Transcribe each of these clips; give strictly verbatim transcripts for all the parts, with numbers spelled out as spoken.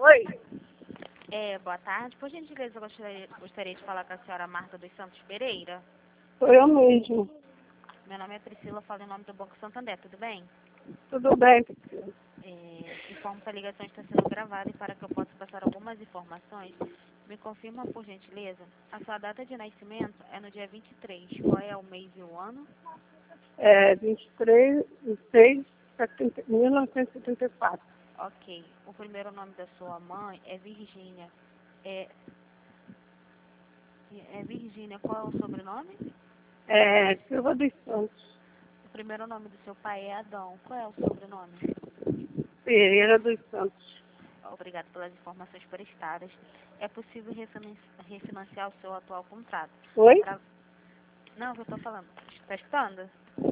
Oi, É, boa tarde. Por gentileza, eu gostaria, gostaria de falar com a senhora Marta dos Santos Pereira. sou eu mesmo. Meu nome é Priscila, falo em nome do Banco Santander, tudo bem? Tudo bem? É, informo que a ligação está sendo gravada e para que eu possa passar algumas informações, me confirma, por gentileza, a sua data de nascimento é no dia vinte e três. Qual é o mês e o ano? É vinte e três de seis de mil novecentos e setenta e quatro. Ok. O primeiro nome da sua mãe é Virgínia. É, é Virgínia, qual é o sobrenome? É Silva dos Santos, O primeiro nome do seu pai é Adão. Qual é o sobrenome? Pereira dos Santos. Obrigado pelas informações prestadas. É possível refinan- refinanciar o seu atual contrato? Oi? Pra... Não, o que eu estou falando. Está escutando?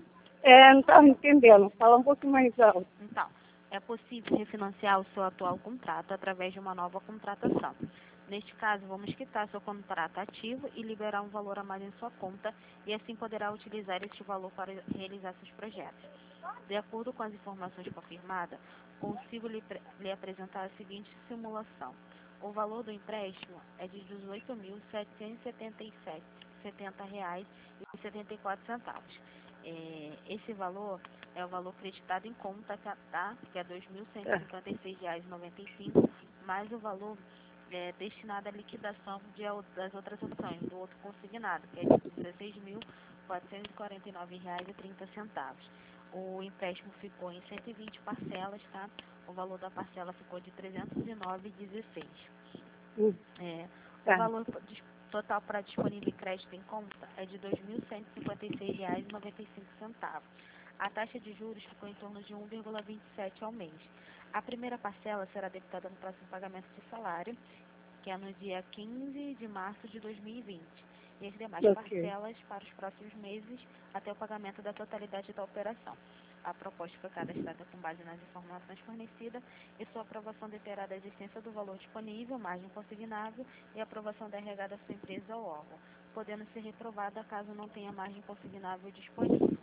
É, não estava entendendo. Fala um pouco mais alto. Então, é possível refinanciar o seu atual contrato através de uma nova contratação. Neste caso, vamos quitar seu contrato ativo e liberar um valor a mais em sua conta e assim poderá utilizar este valor para realizar seus projetos. De acordo com as informações confirmadas, consigo lhe, pre- lhe apresentar a seguinte simulação. O valor do empréstimo é de dezoito mil setecentos e setenta e sete reais e setenta e quatro centavos. É, esse valor é o valor creditado em conta, tá? Que é dois mil cento e cinquenta e seis reais e noventa e cinco centavos, mais o valor é, destinado à liquidação de, das outras opções, do outro consignado, que é de dezesseis mil quatrocentos e quarenta e nove reais e trinta centavos. O empréstimo ficou em cento e vinte parcelas, tá? O valor da parcela ficou de trezentos e nove reais e dezesseis centavos. Hum, É, o tá. valor dis- total para disponível em crédito em conta é de dois mil cento e cinquenta e seis reais e noventa e cinco centavos. A taxa de juros ficou em torno de um vírgula vinte e sete ao mês. A primeira parcela será debitada no próximo pagamento de salário, que é no dia quinze de março de dois mil e vinte. E as demais Ok. parcelas para os próximos meses até o pagamento da totalidade da operação. A proposta foi cadastrada com base nas informações fornecidas e sua aprovação dependerá da existência do valor disponível, margem consignável e aprovação da R H da sua empresa ou órgão, podendo ser reprovada caso não tenha margem consignável disponível.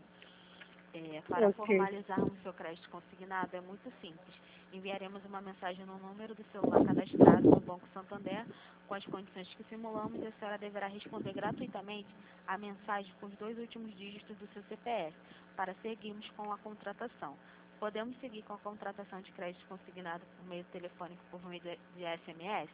É, para Ok. formalizarmos seu crédito consignado é muito simples. Enviaremos uma mensagem no número do celular cadastrado no Banco Santander com as condições que simulamos e a senhora deverá responder gratuitamente a mensagem com os dois últimos dígitos do seu C P F para seguirmos com a contratação. Podemos seguir com a contratação de crédito consignado por meio telefônico por meio de de S M S?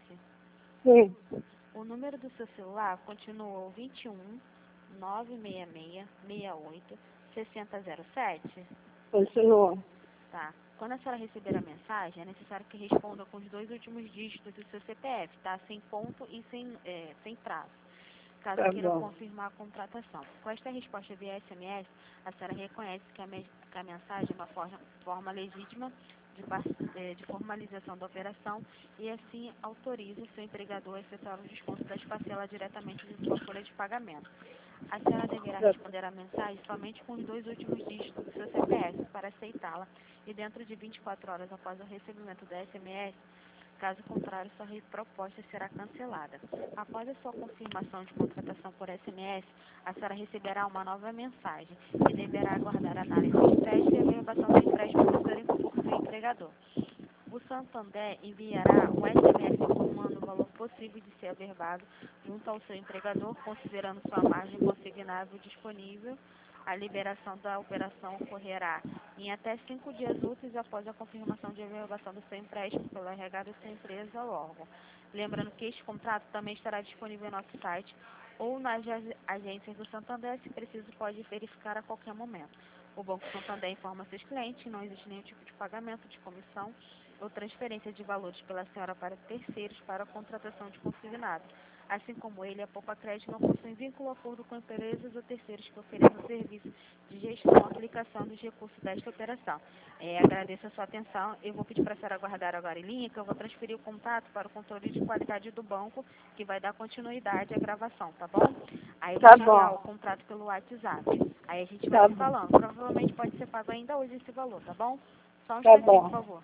Sim, O número do seu celular continua o vinte e um, nove seis seis, seis oito, seis zero zero sete? continua. Tá. Quando a senhora receber a mensagem, é necessário que responda com os dois últimos dígitos do seu C P F, tá? Sem ponto e sem, é, sem traço, caso Tá queira bom. confirmar a contratação. Com esta resposta via S M S, a senhora reconhece que a, me- que a mensagem é uma forma, forma legítima de, par- eh, de formalização da operação e assim autoriza o seu empregador a efetuar o desconto das parcelas diretamente de sua folha de pagamento. A senhora deverá Tá, responder a mensagem somente com os dois últimos dígitos do seu C P F para aceitá-la e dentro de vinte e quatro horas após o recebimento da S M S, caso contrário, sua proposta será cancelada. Após a sua confirmação de contratação por S M S, a senhora receberá uma nova mensagem e deverá aguardar a análise de crédito e a averbação do empréstimo por seu, por seu empregador. O Santander enviará um S M S informando o valor possível de ser averbado junto ao seu empregador, considerando sua margem consignável disponível. A liberação da operação ocorrerá em até cinco dias úteis após a confirmação de averbação do seu empréstimo pelo R H da sua empresa ou órgão. Lembrando que este contrato também estará disponível em nosso site ou nas ag- agências do Santander, se preciso pode verificar a qualquer momento. O Banco Santander informa seus clientes que não existe nenhum tipo de pagamento de comissão ou transferência de valores pela senhora para terceiros para a contratação de consignado. Assim como ele, a Poupa Crédito não possui vínculo ou acordo com empresas ou terceiros que ofereçam serviço de gestão ou aplicação dos recursos desta operação. É, agradeço a sua atenção. Eu vou pedir para a senhora aguardar agora em linha, que eu vou transferir o contato para o controle de qualidade do banco, que vai dar continuidade à gravação, tá bom? Aí eu vou tá te enviar o bom. contrato pelo WhatsApp. Aí a gente vai Tá se bom. falando. Provavelmente pode ser pago ainda hoje esse valor, tá bom? Só um Tá instantinho, por bom. favor.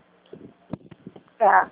Tá.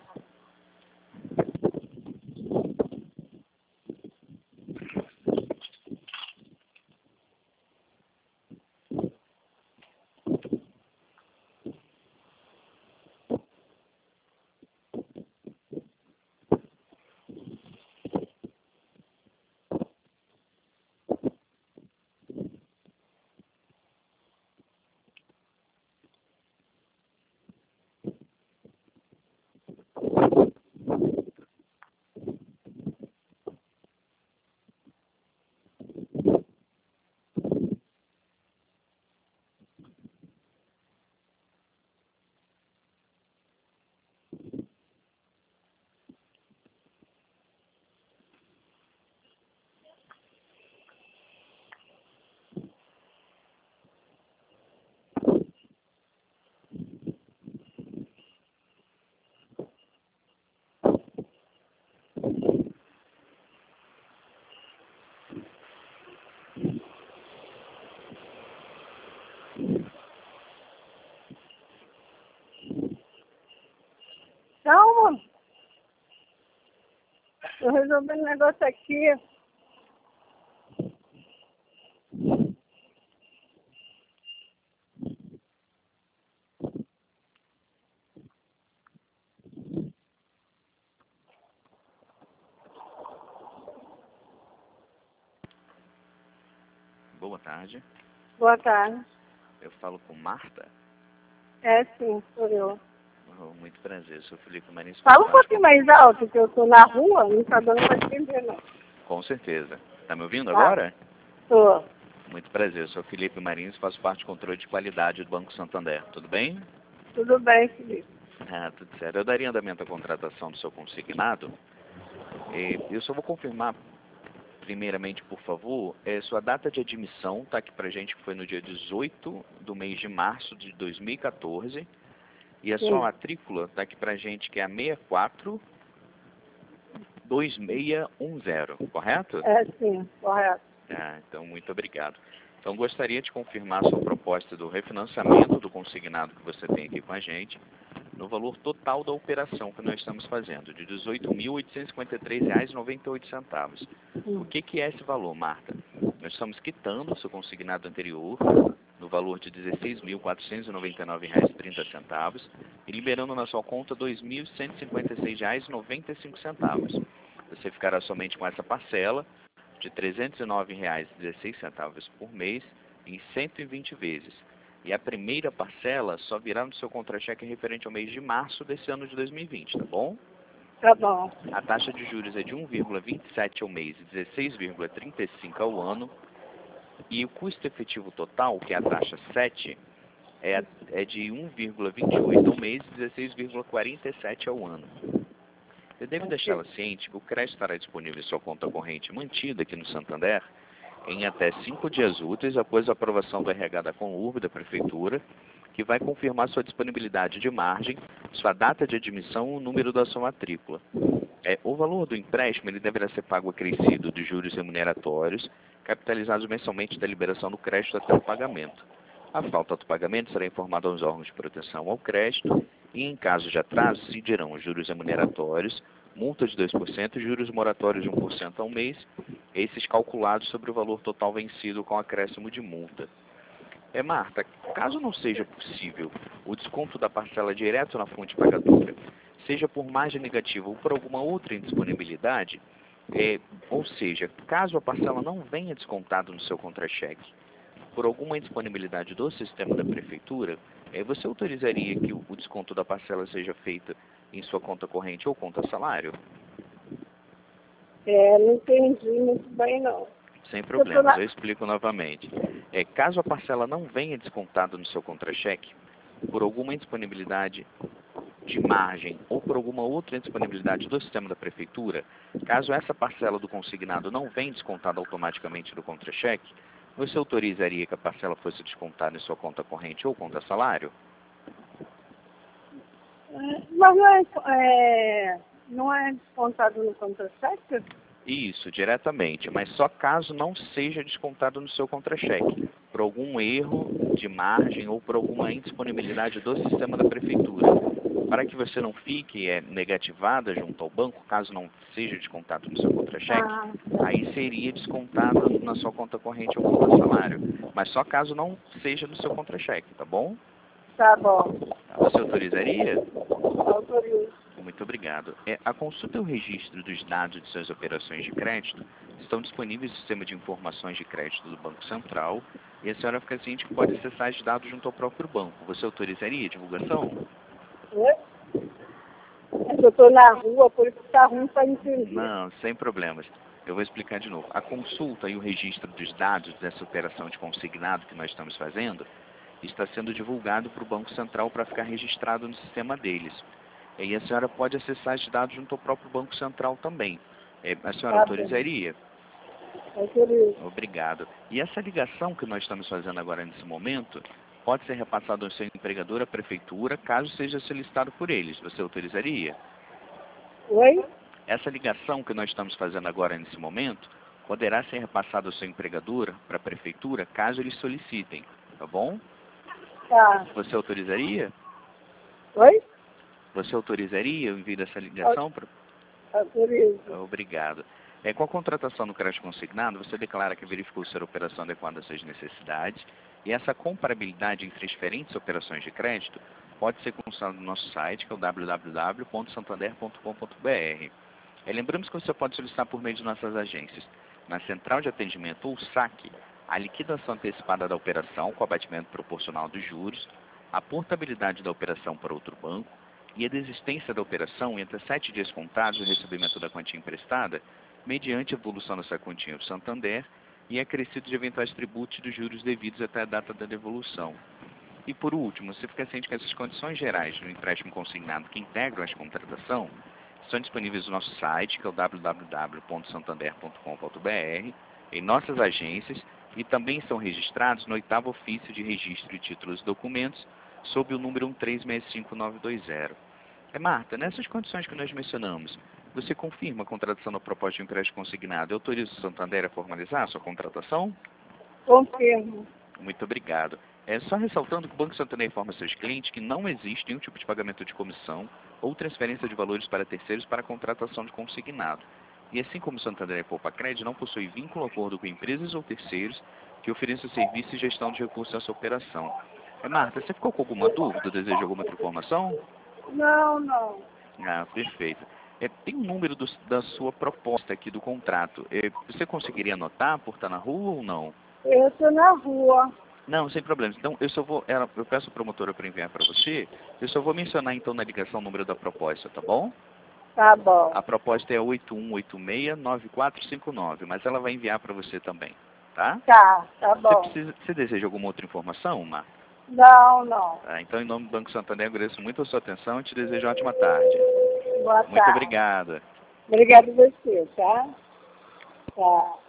Tô resolvendo um negócio aqui. Boa tarde. Boa tarde. Eu falo com Marta. É sim, sou eu. Oh, muito prazer, sou Felipe Marins. Fala um pouquinho mais alto, que eu tô na rua, não tá dando pra entender, não. Com certeza. Tá me ouvindo Tá. agora? Tô. Muito prazer, sou Felipe Marins, faço parte do controle de qualidade do Banco Santander. Tudo bem? Tudo bem, Felipe. Ah, tudo certo. Eu daria andamento à contratação do seu consignado. E eu só vou confirmar, primeiramente, por favor, é, sua data de admissão, tá aqui pra gente, que foi no dia dezoito do mês de março de dois mil e quatorze. E a Sim. sua matrícula tá aqui pra gente, que é a seis quatro dois seis um zero, correto? É sim, correto. Ah, então, muito obrigado. Então, gostaria de confirmar a sua proposta do refinanciamento do consignado que você tem aqui com a gente, no valor total da operação que nós estamos fazendo, de dezoito mil oitocentos e cinquenta e três reais e noventa e oito centavos. O que, que é esse valor, Marta? Nós estamos quitando o seu consignado anterior, no valor de dezesseis mil quatrocentos e noventa e nove reais e trinta centavos, e liberando na sua conta dois mil cento e cinquenta e seis reais e noventa e cinco centavos. Você ficará somente com essa parcela de trezentos e nove reais e dezesseis centavos por mês em cento e vinte vezes. E a primeira parcela só virá no seu contra-cheque referente ao mês de março desse ano de dois mil e vinte, tá bom? Tá bom. A taxa de juros é de um vírgula vinte e sete ao mês e dezesseis vírgula trinta e cinco ao ano. E o custo efetivo total, que é a taxa sete, é, é de um vírgula vinte e oito ao mês e dezesseis vírgula quarenta e sete ao ano. Eu devo deixá-la ciente que o crédito estará disponível em sua conta corrente mantida aqui no Santander em até cinco dias úteis após a aprovação do R H da Conurb da Prefeitura, que vai confirmar sua disponibilidade de margem, sua data de admissão e o número da sua matrícula. É, o valor do empréstimo ele deverá ser pago acrescido de juros remuneratórios, capitalizados mensalmente da liberação do crédito até o pagamento. A falta do pagamento será informada aos órgãos de proteção ao crédito e, em caso de atraso, se dirão os juros remuneratórios, multa de dois por cento e juros moratórios de um por cento ao mês, esses calculados sobre o valor total vencido com acréscimo de multa. É, Marta, caso não seja possível o desconto da parcela direto na fonte pagadora, seja por margem negativa ou por alguma outra indisponibilidade, é, ou seja, caso a parcela não venha descontada no seu contra-cheque, por alguma indisponibilidade do sistema da prefeitura, é, você autorizaria que o, o desconto da parcela seja feito em sua conta corrente ou conta salário? É, não entendi muito bem, não. Sem Eu tô problemas, na... eu explico novamente. É, caso a parcela não venha descontada no seu contra-cheque, por alguma indisponibilidade de margem ou por alguma outra indisponibilidade do sistema da prefeitura, caso essa parcela do consignado não venha descontada automaticamente do contra-cheque, você autorizaria que a parcela fosse descontada em sua conta corrente ou conta salário? É, mas não é, é, não é descontado no contra-cheque? Isso, diretamente, mas só caso não seja descontado no seu contra-cheque, por algum erro de margem ou por alguma indisponibilidade do sistema da prefeitura. Para que você não fique é, negativada junto ao banco, caso não seja descontado no seu contra-cheque, Ah, aí seria descontado na sua conta corrente ou conta salário. Mas só caso não seja no seu contra-cheque, tá bom? tá bom. Você autorizaria? Autorizo. Muito obrigado. É, a consulta e o registro dos dados de suas operações de crédito estão disponíveis no sistema de informações de crédito do Banco Central e a senhora fica ciente que pode acessar esses dados junto ao próprio banco. Você autorizaria a divulgação? Oi? É que eu tô na rua, por isso que tá ruim pra entender. Não, sem problemas. Eu vou explicar de novo. A consulta e o registro dos dados dessa operação de consignado que nós estamos fazendo está sendo divulgado para o Banco Central para ficar registrado no sistema deles. E a senhora pode acessar esses dados junto ao próprio Banco Central também. É, a senhora Tá autorizaria? Autorizo. Obrigado. E essa ligação que nós estamos fazendo agora nesse momento pode ser repassada ao seu empregador, à prefeitura, caso seja solicitado por eles. Você autorizaria? Oi? Essa ligação que nós estamos fazendo agora nesse momento poderá ser repassada ao seu empregador, para a prefeitura, caso eles solicitem. Tá bom? Tá. Você autorizaria? Oi? Você autorizaria o envio dessa ligação? Pra... Autorizo. Obrigado. É, com a contratação do crédito consignado, você declara que verificou ser a operação adequada às suas necessidades e essa comparabilidade entre as diferentes operações de crédito pode ser consultada no nosso site, que é o w w w ponto santander ponto com ponto b r. É, lembramos que você pode solicitar por meio de nossas agências, na Central de Atendimento ou saque, a liquidação antecipada da operação com abatimento proporcional dos juros, a portabilidade da operação para outro banco e a desistência da operação entre sete dias contados do recebimento da quantia emprestada, mediante a evolução dessa quantia do Santander e acrescido de eventuais tributos dos juros devidos até a data da devolução. E por último, você fica ciente que essas condições gerais do empréstimo consignado que integram esta contratação estão disponíveis no nosso site, que é o w w w ponto santander ponto com ponto b r, em nossas agências e também são registrados no oitavo ofício de registro de títulos e documentos sob o número um três seis cinco nove dois zero. É, Marta, nessas condições que nós mencionamos, você confirma a contratação da proposta de empréstimo consignado e autoriza o Santander a formalizar a sua contratação? Confirmo. Muito obrigado. É só ressaltando que o Banco Santander informa seus clientes que não existe nenhum tipo de pagamento de comissão ou transferência de valores para terceiros para a contratação de consignado. E assim como o Santander é Poupa Crédito, não possui vínculo ou acordo com empresas ou terceiros que ofereçam serviço e gestão de recursos nessa operação. É, Marta, você ficou com alguma dúvida? Deseja alguma outra informação? Não, não. Ah, perfeito. É, tem um número do, da sua proposta aqui do contrato. É, você conseguiria anotar por estar na rua ou não? Eu estou na rua. Não, sem problemas. Então, eu só vou, ela, eu peço a promotora para enviar para você, eu só vou mencionar então na ligação o número da proposta, tá bom? Tá bom. A proposta é oito um oito seis nove quatro cinco nove, mas ela vai enviar para você também, tá? Tá, tá Você, bom. precisa, você deseja alguma outra informação, Marta? Não, não. Ah, então, em nome do Banco Santander, eu agradeço muito a sua atenção e te desejo uma ótima tarde. Boa Muito tarde. obrigado. Obrigada a você, tá? Tá.